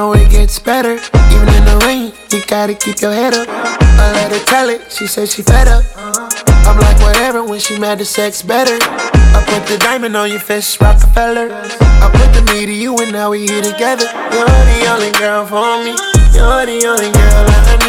know it gets better. Even in the rain, you gotta keep your head up. I let her tell it, she said she fed up. I'm like whatever, when she mad the sex better. I put the diamond on your fist, Rockefeller. I put the me to you and now we here together. You're the only girl for me. You're the only girl I